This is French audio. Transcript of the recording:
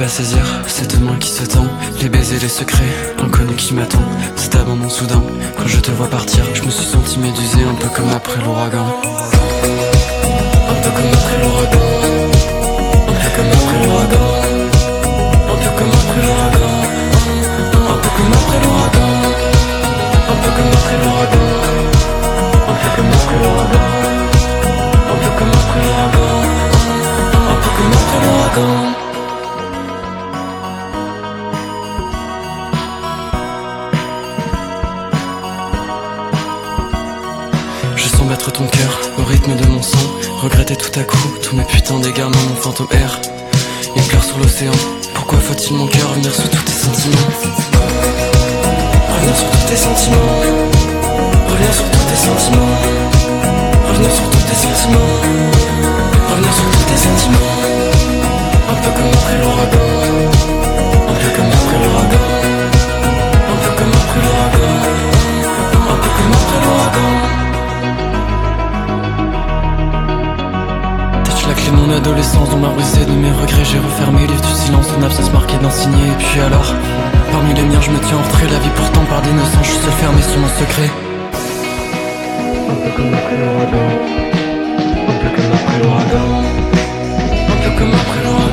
pas saisir, c'est demain qui se tend. Les baisers, les secrets, l'inconnu qui m'attend. Cet abandon soudain, quand je te vois partir, je me suis senti médusé, un peu comme après l'ouragan. Un peu comme après l'ouragan. Un peu comme après l'ouragan. Un peu comme après l'ouragan. Un peu comme après l'ouragan. Un peu comme après l'ouragan. Un peu comme après l'ouragan. Un peu comme après l'ouragan. Un peu comme après l'ouragan. Je sens battre ton cœur au rythme de mon sang. Regretter tout à coup tous mes putains d'égarements, mon fantôme erre. Il pleure sur l'océan. Pourquoi faut-il mon cœur revenir sur tous tes sentiments? Revenir sur tous tes sentiments. Revenir sur tous tes sentiments. Revenir sur tous tes sentiments. Revenir sur tous tes sentiments. Un peu comme après l'ouragan. Un peu comme après l'ouragan. Un peu comme après l'ouragan. Un peu comme après l'ouragan. La clé de mon adolescence, dans ma brisée de mes regrets, j'ai refermé les livres du silence, une absence marquée d'un signet. Et puis alors, parmi les miens, je me tiens en retrait. La vie pourtant par d'innocence, je suis seul fermé sur mon secret. Un peu comme après l'ouragan. Un peu comme après l'ouragan. Un peu comme après l'ouragan.